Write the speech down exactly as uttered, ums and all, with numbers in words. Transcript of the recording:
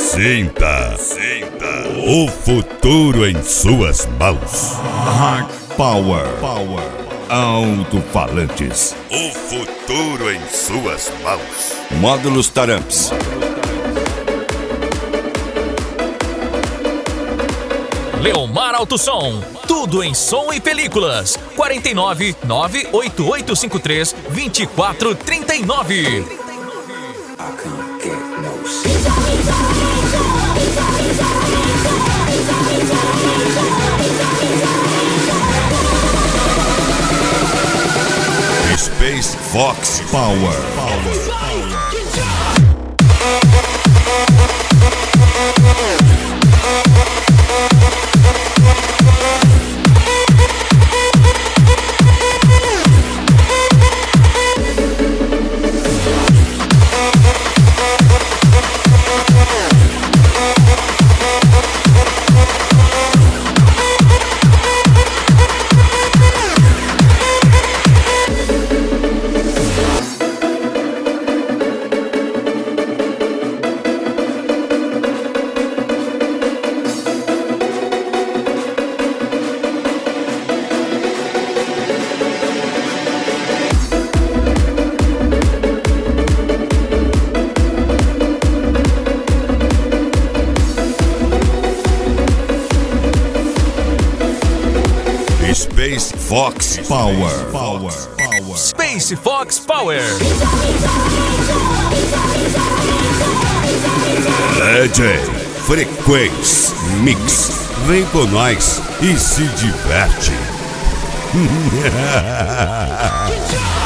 Sinta, sinta o futuro em suas mãos. Rock Power, Power, alto-falantes. O futuro em suas mãos. Módulos Taramps. Leomar Autosom, tudo em som e películas. quarenta e nove, nove oito oito cinco três, vinte e quatro trinta e nove. Space Fox Power, Power, Power. Space Fox Power, Power, Power. Space Fox Power. D J Frequência Mix. Vem com nós e se diverte.